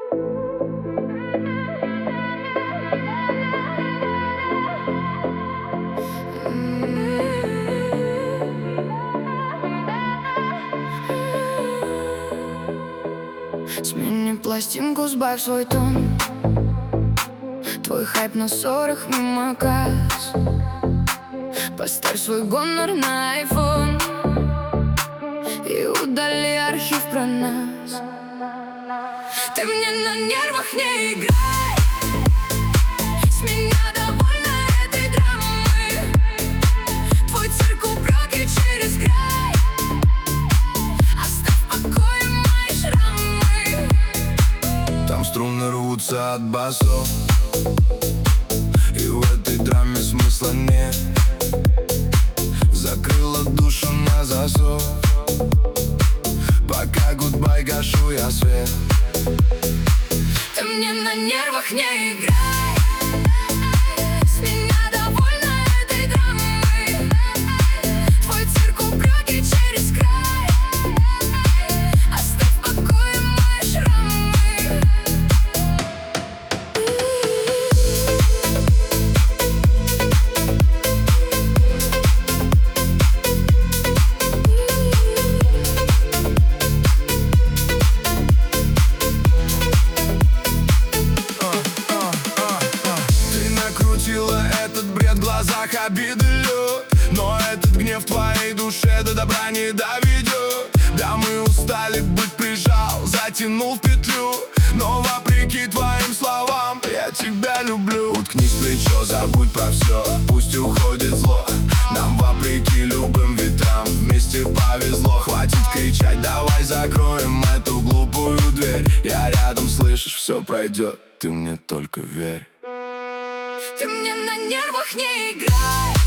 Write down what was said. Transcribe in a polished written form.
Смени пластинку, сбавь свой тон. Твой хайп на ссорах мимо касс. Поставь свой гонор на iPhone и удали архив про нас. Ты мне на нервах не играй. С меня довольна этой драмой. Твой цирк упреки через край. Оставь в покое мои шрамы. Там струны рвутся от басов, и в этой драме смысла нет. Закрыла душу на засов. Пока гудбай, гашу я свет. Ты мне на нервах не играй. С меня довольна этой драмой. Твой цирк упреки через край. Оставь в покое мои шрамы. Этот бред в глазах обиды лед, но этот гнев в твоей душе до добра не доведет. Да, мы устали быть, прижал, затянул в петлю, но вопреки твоим словам я тебя люблю. Уткнись в плечо, забудь про все, пусть уходит зло. Нам вопреки любым ветрам вместе повезло. Хватит кричать, давай закроем эту глупую дверь. Я рядом, слышишь, все пройдет, ты мне только верь. Ты мне на нервах не играй.